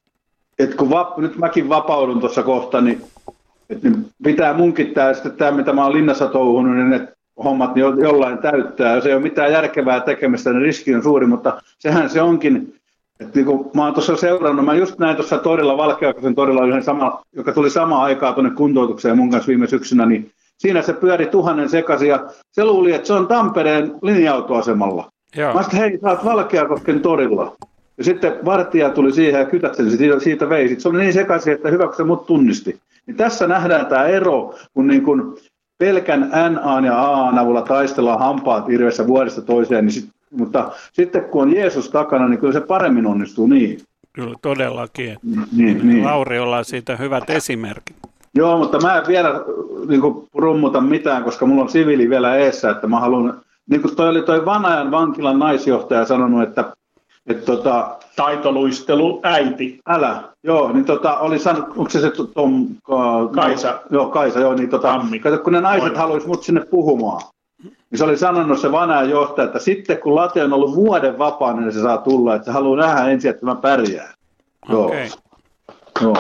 C: nyt mäkin vapaudun tuossa kohta, niin pitää munkin tämä, mitä mä oon linnassa touhunut, niin ne hommat niin jollain täyttää. Jos ei ole mitään järkevää tekemistä, niin riski on suuri, mutta sehän se onkin, että niin kun mä oon tuossa seurannut, mä just näin tuossa torilla, Valkeakoisen torilla, joka tuli samaan aikaan tuonne kuntoutukseen mun kanssa viime syksynä, niin siinä se pyöri 1000 sekaisin ja se luuli, että se on Tampereen linja-autoasemalla. Joo. Mä sanoin, hei, sä oot Valkeakosken torilla. Ja sitten vartija tuli siihen ja kytäkseli siitä vei. Sitten se oli niin sekaisin, että hyvä, kun se mut tunnisti. Niin tässä nähdään tämä ero, kun niin kun pelkän NA ja AA avulla taistellaan hampaat hirveässä vuodesta toiseen, niin mutta sitten kun on Jeesus takana, niin kyllä se paremmin onnistuu niin.
D: Kyllä todellakin.
C: Niin.
D: Lauri, ollaan siitä hyvät esimerkit.
C: Joo, mutta mä en vielä niin kuin rummuta mitään, koska mulla on siviili vielä eessä, että mä haluan, niin kuin toi Vanajan vankilan naisjohtaja sanonut, että
E: taitoluistelu äiti.
C: Älä, joo, niin oli sanonut, onko se
E: Kaisa.
C: Joo, Kaisa, joo, niin kato, kun ne naiset haluaisi mut sinne puhumaan, niin se oli sanonut se Vanajan johtaja, että sitten kun Late on ollut vuoden vapaana, niin se saa tulla, että se haluaa nähdä ensin, että mä pärjään.
D: Okay.
C: Joo.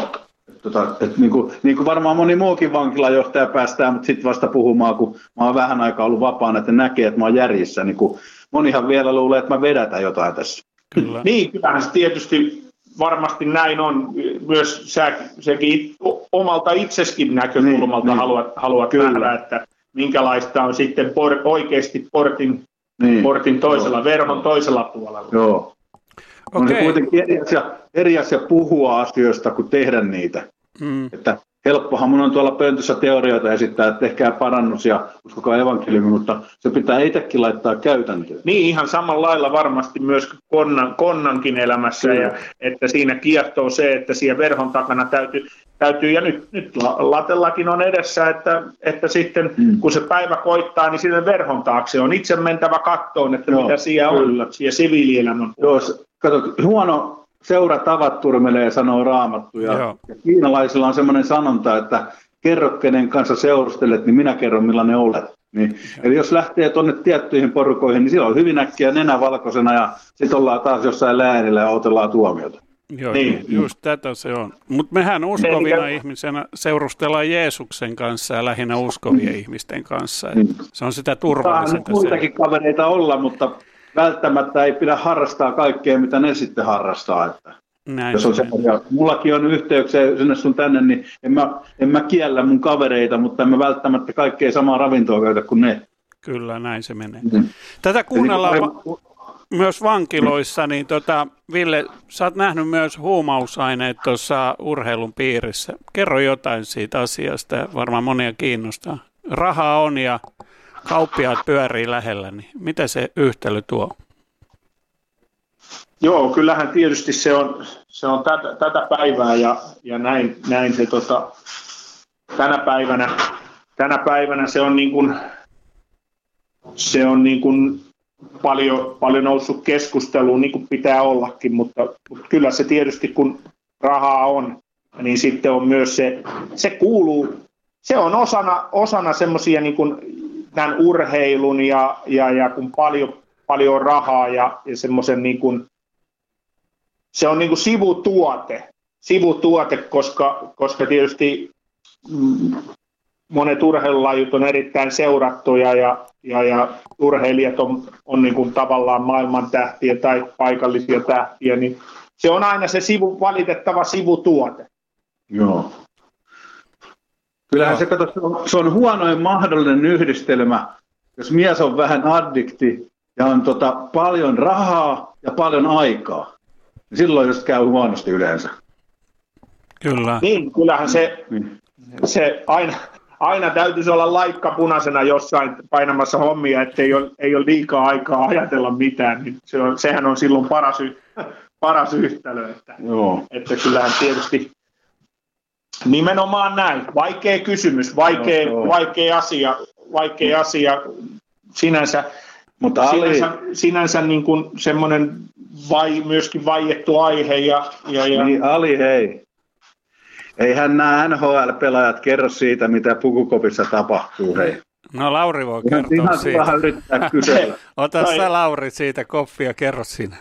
C: Niin kuin varmaan moni muukin vankilajohtaja päästään, mutta sitten vasta puhumaan, kun mä oon vähän aikaa ollut vapaana, että näkee, että mä oon järjissä. Niin kuin monihan vielä luulee, että mä vedätän jotain tässä.
D: Kyllä.
E: Niin, kyllähän se tietysti varmasti näin on. Myös sekin omalta itseskin näkökulmalta niin, haluat nähdä, että minkälaista on sitten oikeasti portin toisella, verhon toisella puolella.
C: Joo. On se kuitenkin eri asia puhua asioista kuin tehdä niitä. Että helppohan mun on tuolla pöntössä teorioita esittää, että tehkää parannus ja uskokaa evankeliumi, mutta se pitää itsekin laittaa käytäntöön.
E: Niin, ihan samalla lailla varmasti myös Konnankin elämässä, ja että siinä kiehtoo se, että siellä verhon takana täytyy ja nyt Latellakin on edessä, että sitten kun se päivä koittaa, niin sinne verhon taakse on itse mentävä kattoon, että mitä siellä on, siellä siviilielämän puolella.
C: Joo, kato, huono seuratavat turmelee, sanoo Raamattu, ja kiinalaisilla on semmoinen sanonta, että kerro kenen kanssa seurustelet, niin minä kerron millainen olet. Niin, eli jos lähtee tuonne tiettyihin porukoihin, niin silloin on hyvin äkkiä nenä valkoisena ja sitten ollaan taas jossain läänillä ja otellaan tuomiota.
D: Joo, niin. Just tätä se on. Mutta mehän uskovina ihmisenä seurustellaan Jeesuksen kanssa ja lähinnä uskovien ihmisten kanssa. Se on sitä turvallisinta.
C: Muitakin kavereita olla, mutta välttämättä ei pidä harrastaa kaikkea, mitä ne sitten harrastaa. Että jos on mullakin on yhteyksiä sinne sun tänne, niin en mä kiellä mun kavereita, mutta en mä välttämättä kaikkea samaa ravintoa käytä kuin ne.
D: Kyllä, näin se menee. Tätä kuunnellaan myös vankiloissa, niin Ville, sä oot nähnyt myös huumausaineet tuossa urheilun piirissä. Kerro jotain siitä asiasta, varmaan monia kiinnostaa. Rahaa on ja kauppiaat pyörii lähellä, niin mitä se yhtälö tuo?
E: Joo, kyllähän tietysti se on tätä päivää ja näin se tänä päivänä se on niin kuin paljon noussut keskusteluun, niin kuin pitää ollakin, mutta kyllä se tietysti, kun rahaa on, niin sitten on myös se kuuluu, se on osana semmoisia niin kuin tämän urheilun ja kun paljon rahaa ja semmoisen niin kuin, se on niin kuin sivutuote, koska tietysti monet urheilulajit on erittäin seurattuja ja urheilijat on niin kuin tavallaan maailman tähtiä tai paikallisia tähtiä, niin se on aina se valitettava sivutuote.
C: Joo. Kyllähän se on huonoin mahdollinen yhdistelmä, jos mies on vähän addikti ja on paljon rahaa ja paljon aikaa. Silloin just käy huonosti yleensä.
D: Kyllä.
E: Niin, kyllähän se aina täytyisi olla laikka punaisena jossain painamassa hommia, ettei ei ole liikaa aikaa ajatella mitään. Niin sehän on silloin paras yhtälö. Että kyllähän tietysti nimenomaan näin. Vaikea kysymys, vaikea asia sinänsä. Mutta sinänsä niin kuin semmoinen myöskin vaiettu aihe.
C: Niin, Ali, hei. Eihän nämä NHL-pelaajat kerro siitä, mitä pukukopissa tapahtuu, hei.
D: No Lauri voi kertoa
C: ihan
D: siitä.
C: Ihan yrittää kysellä.
D: Ota sä Lauri siitä koppia ja kerro sinä.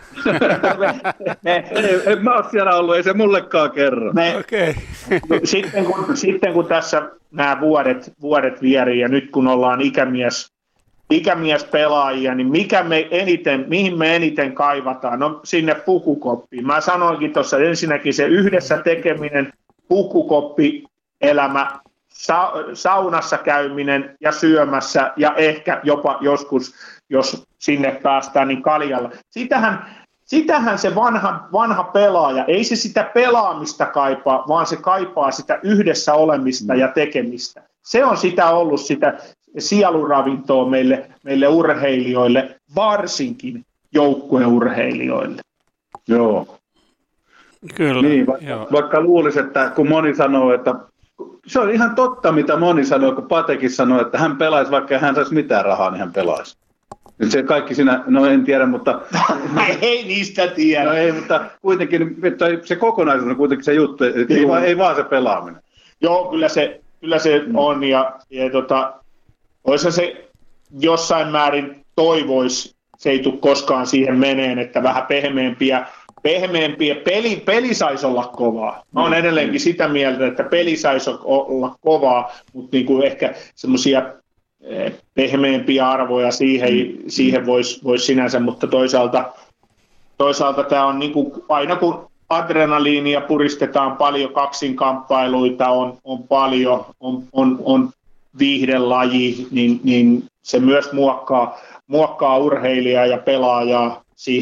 C: En mä ole siellä ollut, ei se mullekaan kerro.
D: Okay.
E: Sitten kun tässä nämä vuodet vierii ja nyt kun ollaan ikämiespelaajia, niin mihin me eniten kaivataan? No sinne pukukoppiin. Mä sanoinkin tuossa ensinnäkin se yhdessä tekeminen, pukukoppielämä, saunassa käyminen ja syömässä ja ehkä jopa joskus, jos sinne päästään, niin kaljalla. Sitähän se vanha pelaaja, ei se sitä pelaamista kaipaa, vaan se kaipaa sitä yhdessä olemista ja tekemistä. Se on sitä ollut sitä sieluravintoa meille urheilijoille, varsinkin joukkueurheilijoille.
C: Joo.
D: Kyllä.
C: Niin, vaikka luulisi, että kun moni sanoo, että se on ihan totta, mitä moni sanoo, kun Patekin sanoo, että hän pelaisi, vaikka hän saisi mitään rahaa, niin hän pelaisi. Nyt se kaikki sinä, no en tiedä, mutta...
E: ei niistä tiedä.
C: No ei, mutta kuitenkin se kokonaisuus on kuitenkin se juttu, ei vaan se pelaaminen.
E: Joo, kyllä se on ja olisi se jossain määrin toivoisi, se ei tule koskaan siihen meneen, että vähän pehmeämpiä. Peli saisi olla kovaa. Mä oon edelleenkin sitä mieltä, että peli saisi olla kovaa, mutta niin kuin ehkä semmoisia pehmeämpiä arvoja siihen voisi sinänsä, mutta toisaalta tämä on niin kuin, aina kun adrenaliinia puristetaan paljon, kaksinkamppailuita on paljon, on viihdelaji, niin se myös muokkaa urheilijaa ja pelaajaa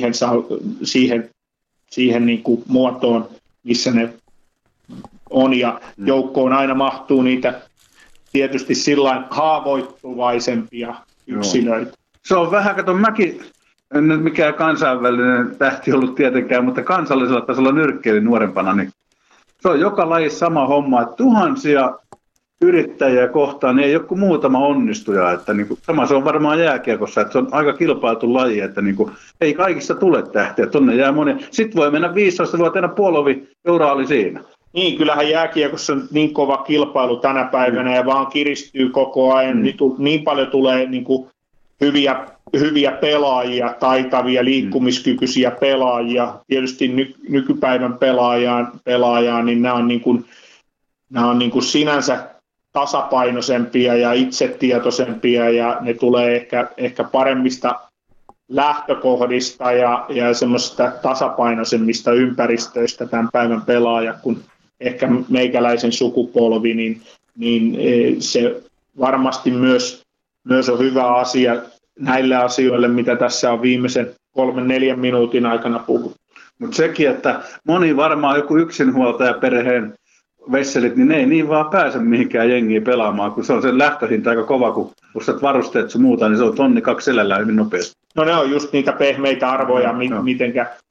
E: siihen niin kuin muotoon, missä ne on, ja joukkoon aina mahtuu niitä tietysti sillain haavoittuvaisempia yksilöitä.
C: Se on vähän, kato mäkin, en nyt mikään kansainvälinen tähti ollut tietenkään, mutta kansallisella tasolla nyrkkeilin nuorempana, niin se on joka lajissa sama homma, että tuhansia yrittäjiä kohtaan niin ei ole kuin muutama onnistuja, että niin kuin, sama se on varmaan jääkiekossa, että se on aika kilpailtu laji, että niin kuin, ei kaikista tule tähtiä, tonne jää monia. Sitten voi mennä 15-vuotiaana Puolovi, Euraali siinä.
E: Niin, kyllähän jääkiekossa on niin kova kilpailu tänä päivänä ja vaan kiristyy koko ajan, niin paljon tulee niin kuin hyviä pelaajia, taitavia, liikkumiskykyisiä pelaajia, tietysti nykypäivän pelaajaan, niin nämä on niin kuin sinänsä tasapainoisempia ja itsetietoisempia ja ne tulee ehkä paremmista lähtökohdista ja semmoisista tasapainoisemmista ympäristöistä tämän päivän pelaaja, kun ehkä meikäläisen sukupolvi, niin se varmasti myös on hyvä asia näille asioille, mitä tässä on viimeisen 3-4 minuutin aikana puhuttu.
C: Mutta sekin, että moni varmaan joku yksinhuoltajaperheen vesselit, niin ne ei niin vaan pääse mihinkään jengiin pelaamaan, kun se on sen lähtöhinta aika kova, kun ostat varusteet ja muuta, niin se on 1-2 selällään hyvin nopeasti.
E: No ne on just niitä pehmeitä arvoja, mitenkä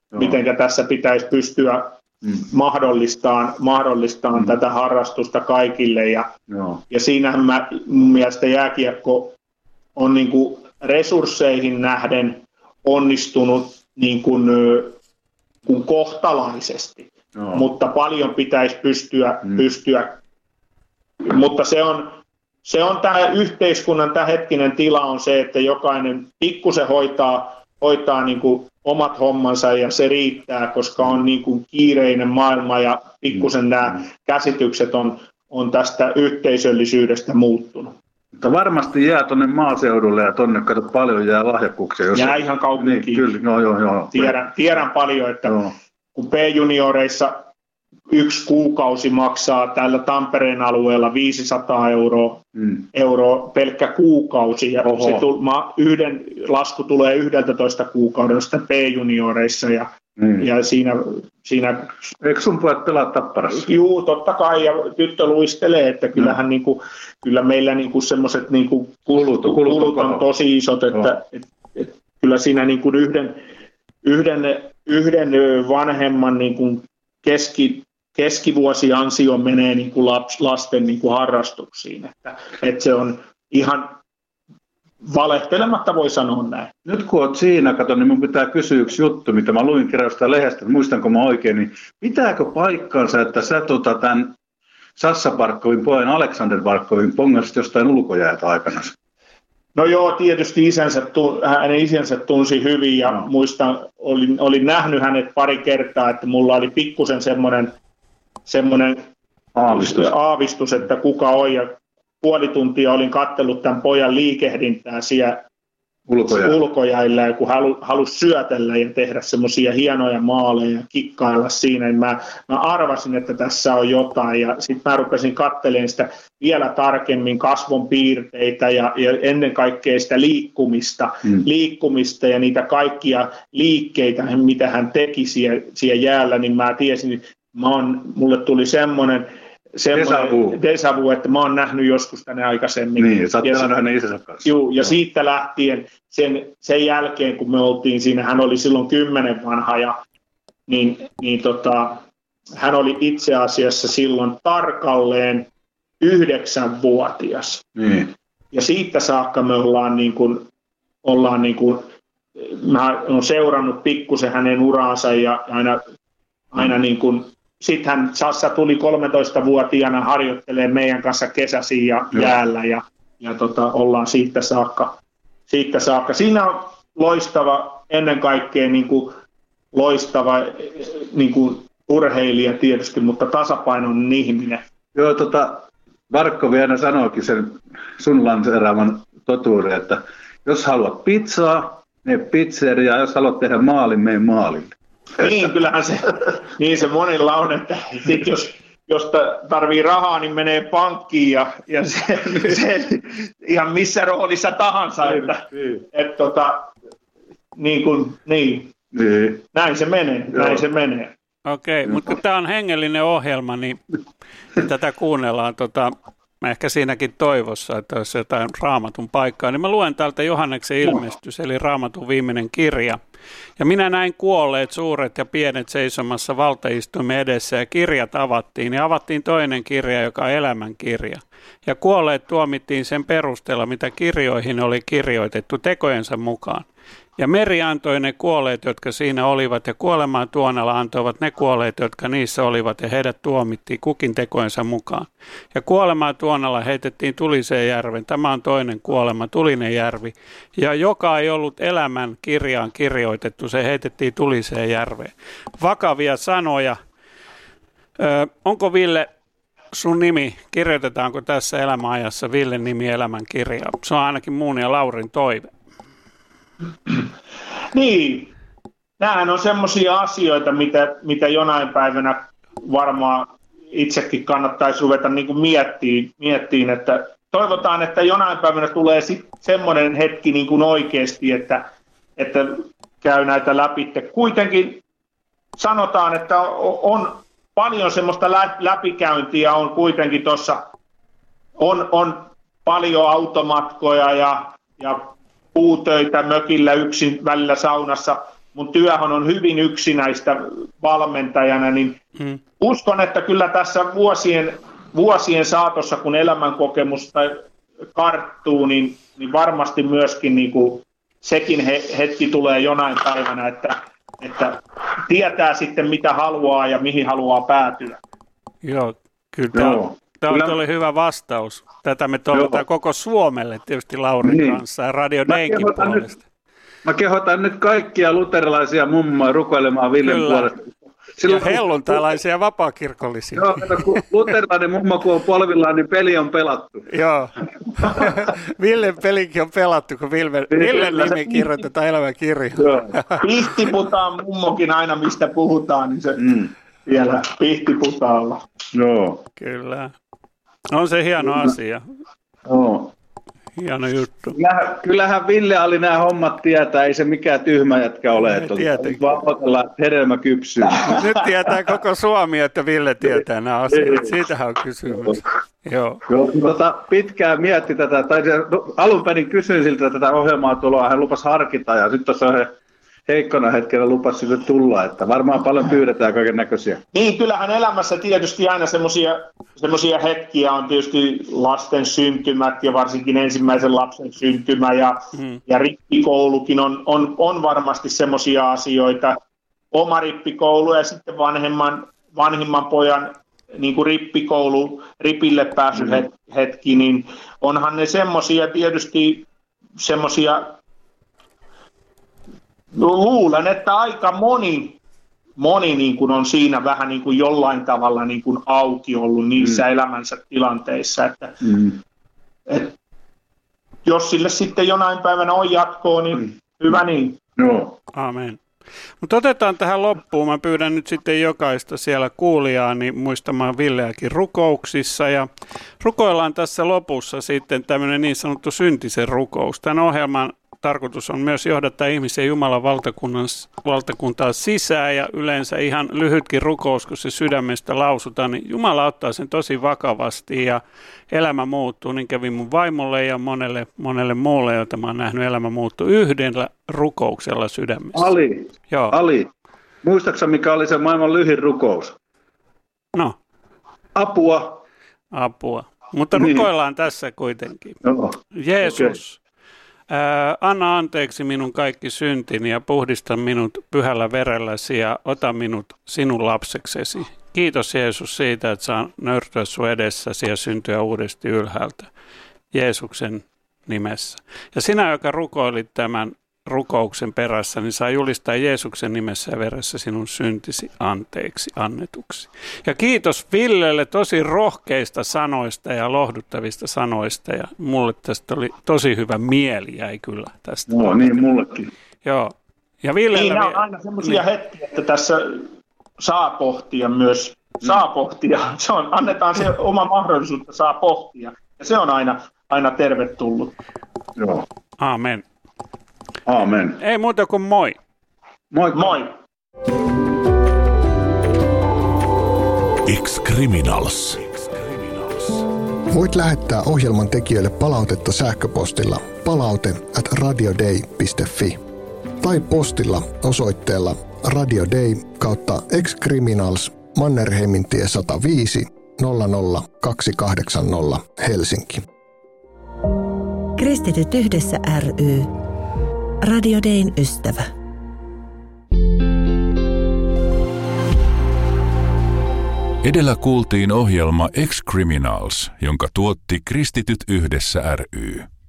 E: mitenkä tässä pitäisi pystyä mahdollistaan tätä harrastusta kaikille. Ja siinähän mun mielestä jääkiekko on niin kuin resursseihin nähden onnistunut niin kuin kohtalaisesti, mutta paljon pitäisi pystyä. Mutta se on tämä yhteiskunnan hetkinen tila on se, että jokainen pikkusen hoitaa niin kuin omat hommansa ja se riittää, koska on niin kuin kiireinen maailma ja pikkusen nämä käsitykset on tästä yhteisöllisyydestä muuttunut.
C: Mutta varmasti jää tuonne maaseudulle ja tuonne kato paljon jää lahjakkuuksia.
E: Jää ihan kaupunkiin.
C: Niin, kyllä, joo.
E: Tiedän paljon, että kun P-junioreissa 1 kuukausi maksaa täällä Tampereen alueella 500 euroa pelkkä kuukausi. Ja yhden lasku tulee 11 kuukaudesta P-junioreissa. Ja siinä
C: eikö sun pojat pelaa Tapparassa?
E: Juu, totta kai, ja tyttö luistelee, että kyllähän kyllä meillä semmoiset kulut on tosi isot, että kyllä siinä yhden vanhemman keskivuosiansio menee lasten harrastuksiin, että se on ihan valehtelematta voi sanoa näin.
C: Nyt kun olet siinä, niin minun pitää kysyä yksi juttu, mitä mä luin kirjasta lehdestä, muistanko mä oikein, niin pitääkö paikkansa, että sä tämän Sassa Barkovin pojan Aleksander Barkovin pongasit jostain ulkojäätä aikana?
E: No joo, tietysti hänen isänsä tunsi hyvin ja muistan, olin nähnyt hänet pari kertaa, että mulla oli pikkusen semmoinen aavistus, että kuka on, ja puoli tuntia olin katsellut tämän pojan liikehdintää siellä ulkojäillä, ja kun halusi syötellä ja tehdä semmoisia hienoja maaleja ja kikkailla siinä, niin mä arvasin, että tässä on jotain, ja sitten mä rupesin katselemaan sitä vielä tarkemmin kasvon piirteitä ja ennen kaikkea sitä liikkumista ja niitä kaikkia liikkeitä, mitä hän teki siellä jäällä, niin mä tiesin, mulle tuli semmoinen déjà vu, että mä oon nähnyt joskus tänne aikaisemmin.
C: Niin, sä oot pelannut hänen isänsä kanssa.
E: Ja siitä lähtien, sen jälkeen kun me oltiin siinä, hän oli silloin 10 vanha, hän oli itse asiassa silloin tarkalleen 9-vuotias.
C: Niin.
E: Ja siitä saakka me ollaan mä oon seurannut pikkusen hänen uraansa ja aina sitten Sassa tuli 13-vuotiaana harjoittelemaan meidän kanssa kesäisiin ja jäällä ja ollaan siitä saakka. Siinä on loistava, ennen kaikkea loistava urheilija tietysti, mutta tasapainon ihminen.
C: Joo, Barkovi aina sanoikin sen sun lanseeraavan totuuden, että jos haluat pizzaa, mene pizzeriaan, jos haluat tehdä maalin, mene maalille.
E: Niin, kyllähän se monilla on, että jos tarvii rahaa, niin menee pankkiin ja se ihan missä roolissa tahansa. Näin se menee.
D: Okei, mutta kun tämä on hengellinen ohjelma, niin tätä kuunnellaan ehkä siinäkin toivossa, että jos jotain Raamatun paikkaa, niin mä luen täältä Johanneksen ilmestys, eli Raamatun viimeinen kirja. Ja minä näin kuolleet suuret ja pienet seisomassa valtaistuimen edessä, ja kirjat avattiin. Ja avattiin toinen kirja, joka on elämän kirja. Ja kuolleet tuomittiin sen perusteella, mitä kirjoihin oli kirjoitettu tekojensa mukaan. Ja meri antoi ne kuolleet, jotka siinä olivat, ja kuolemaan tuonella antoivat ne kuolleet, jotka niissä olivat, ja heidät tuomittiin kukin tekojensa mukaan. Ja kuolemaan tuonella heitettiin tuliseen järven. Tämä on toinen kuolema, tulinen järvi. Ja joka ei ollut elämän kirjaan kirjoitettu, se heitettiin tuliseen järveen. Vakavia sanoja. Onko Ville sun nimi, kirjoitetaanko tässä elämäajassa Villen nimi elämän kirjaan? Se on ainakin mun ja Laurin toive.
E: Niin, nämähän on semmoisia asioita, mitä jonain päivänä varmaan itsekin kannattaisi ruveta miettiin, että toivotaan, että jonain päivänä tulee semmoinen hetki oikeasti, että käy näitä läpi. Kuitenkin sanotaan, että on paljon semmoista läpikäyntiä, on kuitenkin tuossa, on paljon automatkoja ja puutöitä mökillä yksin välillä saunassa mun työhön on hyvin yksinäistä valmentajana, niin uskon, että kyllä tässä vuosien saatossa, kun elämänkokemusta karttuu, niin varmasti myöskin niin kuin sekin hetki tulee jonain päivänä, että tietää sitten mitä haluaa ja mihin haluaa päätyä.
D: Joo, kyllä tämä oli hyvä vastaus. Tätä me toivotaan koko Suomelle tietysti Laurin kanssa ja Radio Daynkin puolesta.
C: Mä kehotan nyt kaikkia luterilaisia mummoja rukoilemaan Villen puolesta.
D: Ja helluntalaisia vapaakirkollisia.
C: Joo, kun luterilainen mummo kun on polvillaan, niin peli on pelattu.
D: Joo. Villen pelikin on pelattu, kun Villen nimi kirjoitetaan elämäkirjaan.
E: Pihtiputaan mummokin aina, mistä puhutaan, niin se vielä pihtiputaalla.
C: Joo.
D: Kyllä. On se hieno asia.
C: Joo.
D: Hieno juttu.
C: Kyllähän Ville oli nämä hommat tietää, ei se mikään tyhmä jätkä ole. Vaan otellaan, että hedelmä kypsyy.
D: Nyt tietää koko Suomi, että Ville tietää nämä asiat. Siitähän on kysymys. Joo.
C: Pitkään mietti tätä, tai alun perin kysyin siltä tätä ohjelmaa tuloa, hän lupasi harkita ja sitten tuossa heikkona hetkellä lupasi sille tulla, että varmaan paljon pyydetään kaiken näköisiä.
E: Niin, kyllähän elämässä tietysti aina semmoisia hetkiä on tietysti lasten syntymät ja varsinkin ensimmäisen lapsen syntymä ja rippikoulukin on varmasti semmoisia asioita. Oma rippikoulu ja sitten vanhimman pojan niin kuin ripille pääsy hetki, niin onhan ne semmoisia tietysti semmoisia. Luulen, että aika moni niin kuin on siinä vähän niin kuin jollain tavalla niin kuin auki ollut niissä elämänsä tilanteissa, että jos sille sitten jonain päivänä on jatkoa, niin hyvä niin.
C: No.
D: Amen. Mutta otetaan tähän loppuun. Mä pyydän nyt sitten jokaista siellä kuulijaa niin muistamaan Villeäkin rukouksissa. Ja rukoillaan tässä lopussa sitten tämmöinen niin sanottu syntisen rukous. Tämän ohjelman tarkoitus on myös johdattaa ihmisiä Jumalan valtakuntaa sisään ja yleensä ihan lyhytkin rukous, kun se sydämestä lausutaan, niin Jumala ottaa sen tosi vakavasti ja elämä muuttuu. Niin kävi mun vaimolle ja monelle muulle, jota mä oon nähnyt, elämä muuttuu yhdellä rukouksella sydämessä.
C: Ali, muistaaksä mikä oli se maailman lyhin rukous?
D: No.
C: Apua.
D: Mutta rukoillaan tässä kuitenkin.
C: No.
D: Jeesus. Anna anteeksi minun kaikki syntini ja puhdista minut pyhällä verelläsi ja ota minut sinun lapseksesi. Kiitos Jeesus siitä, että saan nöyrtyä sun edessäsi ja syntyä uudesti ylhäältä Jeesuksen nimessä. Ja sinä, joka rukoilit tämän rukouksen perässä, niin saa julistaa Jeesuksen nimessä ja veressä sinun syntisi anteeksi annetuksi. Ja kiitos Villelle tosi rohkeista sanoista ja lohduttavista sanoista. Ja mulle tästä oli tosi hyvä mieli jäi kyllä tästä.
C: No niin, mullekin.
D: Joo. Ja Villellä
E: niin, on aina semmoisia hetkiä, että tässä saa pohtia myös. Saa pohtia. Annetaan se oma mahdollisuus, että saa pohtia. Ja se on aina tervetullut.
C: Joo.
D: Aamen.
C: Aamen.
D: Ei muuta kuin moi.
E: Moi.
A: Ex-Criminals.
G: Voit lähettää ohjelman tekijöille palautetta sähköpostilla palaute@radiodei.fi tai postilla osoitteella Radio Day /Ex-Criminals Mannerheimintie 105 00280 Helsinki.
B: Kristityt yhdessä ry. Radio Dayn ystävä.
A: Edellä kuultiin ohjelma Ex-Criminals, jonka tuotti Kristityt yhdessä ry.